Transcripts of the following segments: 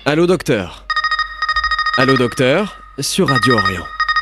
Allô docteur. Allô docteur, sur Radio Orient.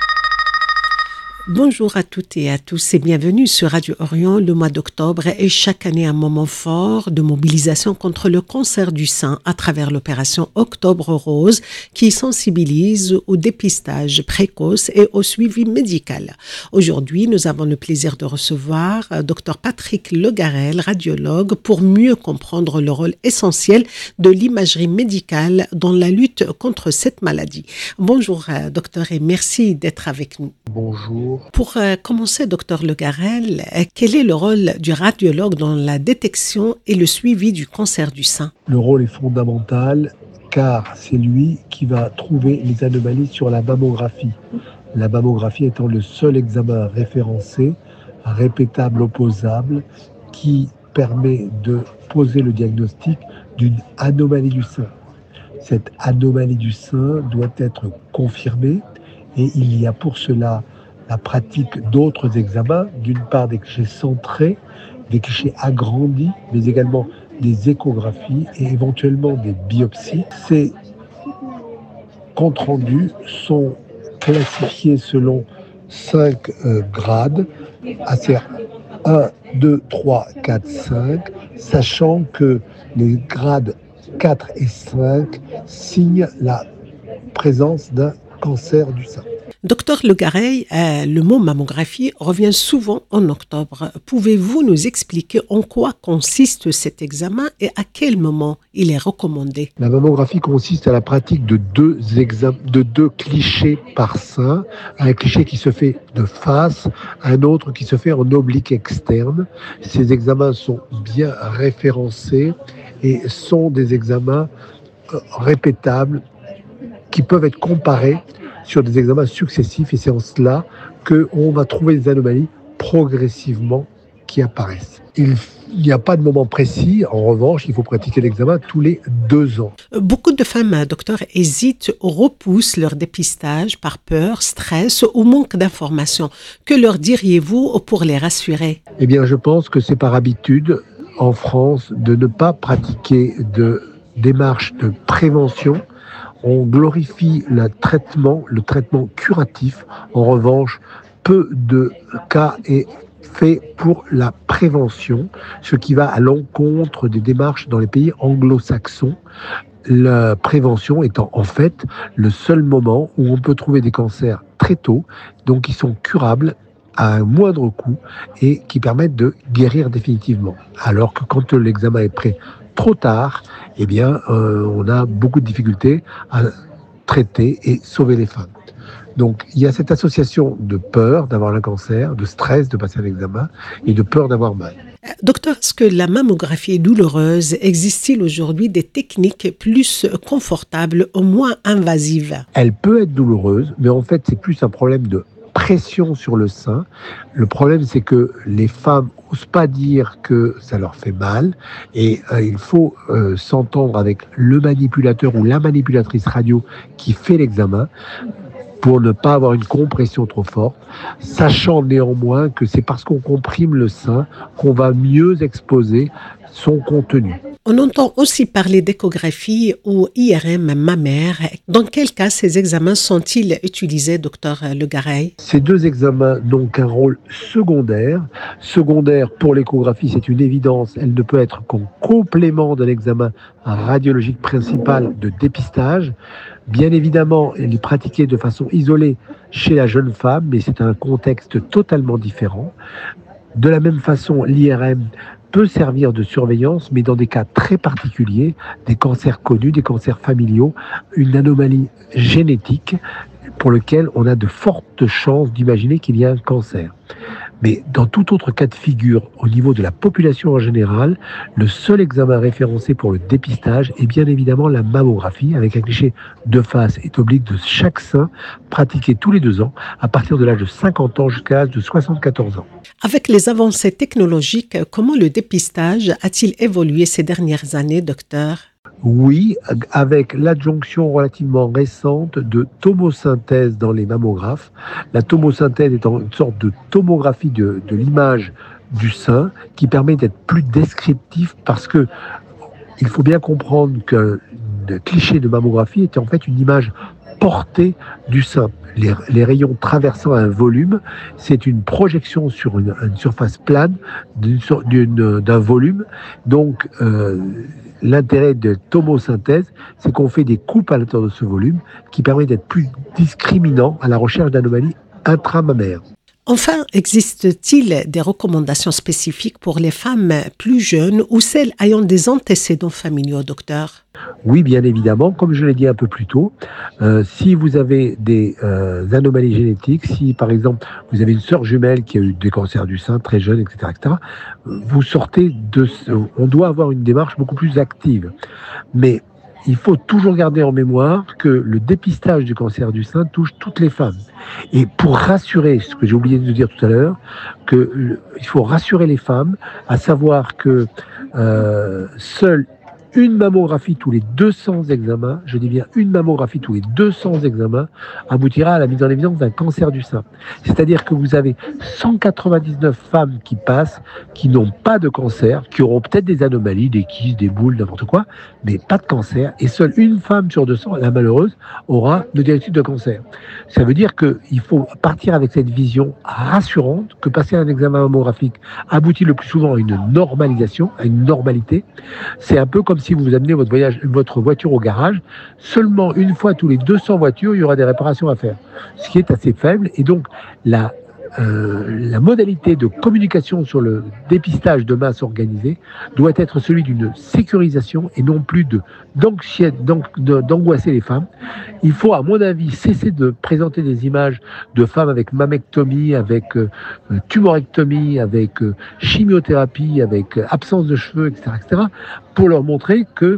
Bonjour à toutes et à tous et bienvenue sur Radio Orient. Le mois d'octobre est chaque année un moment fort de mobilisation contre le cancer du sein à travers l'opération Octobre Rose qui sensibilise au dépistage précoce et au suivi médical. Aujourd'hui, nous avons le plaisir de recevoir Dr Patrick Legarel, radiologue, pour mieux comprendre le rôle essentiel de l'imagerie médicale dans la lutte contre cette maladie. Bonjour docteur et merci d'être avec nous. Bonjour. Pour commencer, docteur Legarel, quel est le rôle du radiologue dans la détection et le suivi du cancer du sein? Le rôle est fondamental car c'est lui qui va trouver les anomalies sur la mammographie. La mammographie étant le seul examen référencé, répétable, opposable, qui permet de poser le diagnostic d'une anomalie du sein. Cette anomalie du sein doit être confirmée et il y a pour cela la pratique d'autres examens, d'une part des clichés centrés, des clichés agrandis, mais également des échographies et éventuellement des biopsies. Ces comptes rendus sont classifiés selon 5 grades, à savoir 1, 2, 3, 4, 5, sachant que les grades 4 et 5 signent la présence d'un cancer du sein. Docteur Legarel, le mot mammographie revient souvent en octobre. Pouvez-vous nous expliquer en quoi consiste cet examen et à quel moment il est recommandé? La mammographie consiste à la pratique de deux clichés par sein. Un cliché qui se fait de face, un autre qui se fait en oblique externe. Ces examens sont bien référencés et sont des examens répétables qui peuvent être comparés sur des examens successifs, et c'est en cela qu'on va trouver des anomalies progressivement qui apparaissent. Il n'y a pas de moment précis, en revanche, il faut pratiquer l'examen tous les 2 ans. Beaucoup de femmes, docteur, hésitent ou repoussent leur dépistage par peur, stress ou manque d'informations. Que leur diriez-vous pour les rassurer? Eh bien, je pense que c'est par habitude, en France, de ne pas pratiquer de démarche de prévention. On glorifie le traitement curatif. En revanche, peu de cas est fait pour la prévention, ce qui va à l'encontre des démarches dans les pays anglo-saxons. La prévention étant en fait le seul moment où on peut trouver des cancers très tôt, donc qui sont curables à un moindre coût et qui permettent de guérir définitivement. Alors que quand l'examen est prêt trop tard, eh bien, on a beaucoup de difficultés à traiter et sauver les femmes. Donc, il y a cette association de peur d'avoir un cancer, de stress de passer un examen et de peur d'avoir mal. Docteur, est-ce que la mammographie est douloureuse? Existe-t-il aujourd'hui des techniques plus confortables, au moins invasives? Elle peut être douloureuse, mais en fait, c'est plus un problème de pression sur le sein. Le problème, c'est que les femmes n'osent pas dire que ça leur fait mal et il faut s'entendre avec le manipulateur ou la manipulatrice radio qui fait l'examen pour ne pas avoir une compression trop forte, sachant néanmoins que c'est parce qu'on comprime le sein qu'on va mieux exposer son contenu. On entend aussi parler d'échographie ou IRM mammaire. Dans quel cas ces examens sont-ils utilisés, docteur Legarel? Ces 2 examens n'ont qu'un rôle secondaire. Secondaire pour l'échographie, c'est une évidence. Elle ne peut être qu'en complément d'un examen radiologique principal de dépistage. Bien évidemment, elle est pratiquée de façon isolée chez la jeune femme, mais c'est un contexte totalement différent. De la même façon, l'IRM peut servir de surveillance, mais dans des cas très particuliers, des cancers connus, des cancers familiaux, une anomalie génétique pour lequel on a de fortes chances d'imaginer qu'il y a un cancer. Mais dans tout autre cas de figure, au niveau de la population en général, le seul examen référencé pour le dépistage est bien évidemment la mammographie, avec un cliché de face et d'oblique de chaque sein, pratiqué tous les 2 ans, à partir de l'âge de 50 ans jusqu'à l'âge de 74 ans. Avec les avancées technologiques, comment le dépistage a-t-il évolué ces dernières années, docteur? Oui, avec l'adjonction relativement récente de tomosynthèse dans les mammographes. La tomosynthèse étant une sorte de tomographie de l'image du sein qui permet d'être plus descriptif parce que il faut bien comprendre que cliché de mammographie était en fait une image portée du sein. Les rayons traversant un volume, c'est une projection sur une surface plane d'un volume. Donc, l'intérêt de tomosynthèse, c'est qu'on fait des coupes à l'intérieur de ce volume qui permet d'être plus discriminant à la recherche d'anomalies intramammaires. Enfin, existe-t-il des recommandations spécifiques pour les femmes plus jeunes ou celles ayant des antécédents familiaux, docteur? Oui, bien évidemment, comme je l'ai dit un peu plus tôt, si vous avez des anomalies génétiques, si par exemple vous avez une sœur jumelle qui a eu des cancers du sein très jeune, etc., vous sortez on doit avoir une démarche beaucoup plus active. Mais il faut toujours garder en mémoire que le dépistage du cancer du sein touche toutes les femmes. Et pour rassurer, ce que j'ai oublié de dire tout à l'heure, il faut rassurer les femmes, à savoir que seule une mammographie tous les 200 examens, je dis bien une mammographie tous les 200 examens, aboutira à la mise en évidence d'un cancer du sein. C'est-à-dire que vous avez 199 femmes qui passent, qui n'ont pas de cancer, qui auront peut-être des anomalies, des kystes, des boules, n'importe quoi, mais pas de cancer. Et seule une femme sur 200, la malheureuse, aura le diagnostic de cancer. Ça veut dire qu'il faut partir avec cette vision rassurante que passer un examen mammographique aboutit le plus souvent à une normalisation, à une normalité. C'est un peu comme si vous amenez votre voiture au garage, seulement une fois tous les 200 voitures, il y aura des réparations à faire. Ce qui est assez faible. Et donc, la modalité de communication sur le dépistage de masse organisée doit être celui d'une sécurisation et non plus d'angoisser les femmes. Il faut, à mon avis, cesser de présenter des images de femmes avec mammectomie, avec tumorectomie, avec chimiothérapie, avec absence de cheveux, etc., pour leur montrer que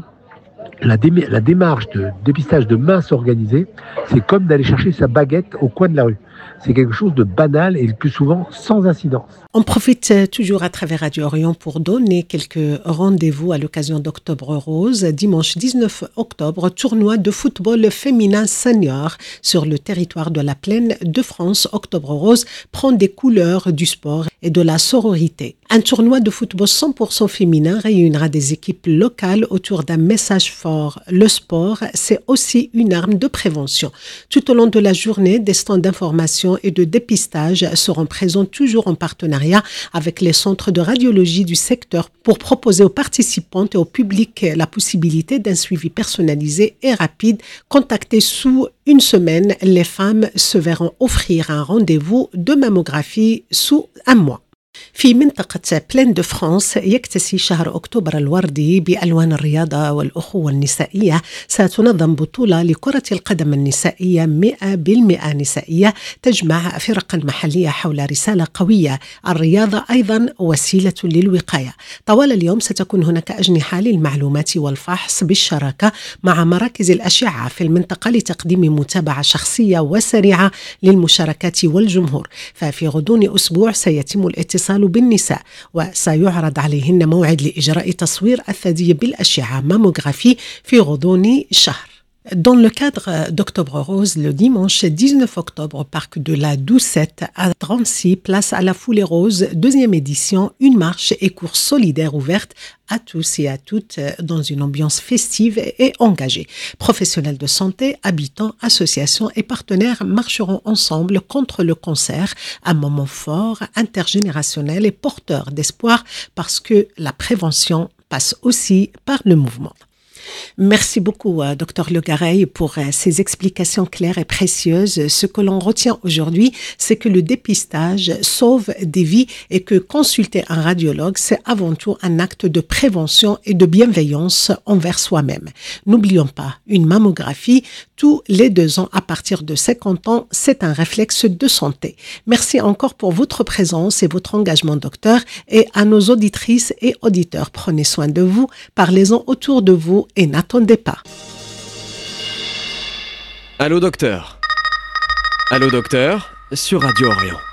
la démarche de dépistage de masse organisée, c'est comme d'aller chercher sa baguette au coin de la rue. C'est quelque chose de banal et le plus souvent sans incidence. On profite toujours à travers Radio Orient pour donner quelques rendez-vous à l'occasion d'Octobre Rose. Dimanche 19 octobre, tournoi de football féminin senior sur le territoire de la Plaine de France. Octobre Rose prend des couleurs du sport et de la sororité. Un tournoi de football 100% féminin réunira des équipes locales autour d'un message fort. Le sport, c'est aussi une arme de prévention. Tout au long de la journée, des stands d'information et de dépistage seront présents toujours en partenariat avec les centres de radiologie du secteur pour proposer aux participantes et au public la possibilité d'un suivi personnalisé et rapide. Contactées sous une semaine, les femmes se verront offrir un rendez-vous de mammographie sous un mois. في منطقة بلين دو فرانس يكتسي شهر أكتوبر الوردي بألوان الرياضة والأخوة النسائية. ستنظم بطولة لكرة القدم النسائية 100% نسائية تجمع فرقا محلية حول رسالة قوية. الرياضة أيضا وسيلة للوقاية. طوال اليوم ستكون هناك أجنحة للمعلومات والفحص بالشراكة مع مراكز الأشعة في المنطقة لتقديم متابعة شخصية وسريعة للمشاركات والجمهور. ففي غضون أسبوع سيتم الاتصال بالنساء وسيعرض عليهن موعد لإجراء تصوير الثدي بالأشعة ماموغرافي في غضون شهر. Dans le cadre d'Octobre Rose, le dimanche 19 octobre au parc de la Doucette à 36, place à la Foulée Rose, deuxième édition, une marche et course solidaire ouverte à tous et à toutes dans une ambiance festive et engagée. Professionnels de santé, habitants, associations et partenaires marcheront ensemble contre le cancer, un moment fort, intergénérationnel et porteur d'espoir parce que la prévention passe aussi par le mouvement. Merci beaucoup, Dr Le Gareil, pour ces explications claires et précieuses. Ce que l'on retient aujourd'hui, c'est que le dépistage sauve des vies et que consulter un radiologue, c'est avant tout un acte de prévention et de bienveillance envers soi-même. N'oublions pas, une mammographie tous les 2 ans à partir de 50 ans, c'est un réflexe de santé. Merci encore pour votre présence et votre engagement, docteur, et à nos auditrices et auditeurs. Prenez soin de vous, parlez-en autour de vous et n'attendez pas. Allô docteur. Allô docteur, sur Radio Orient.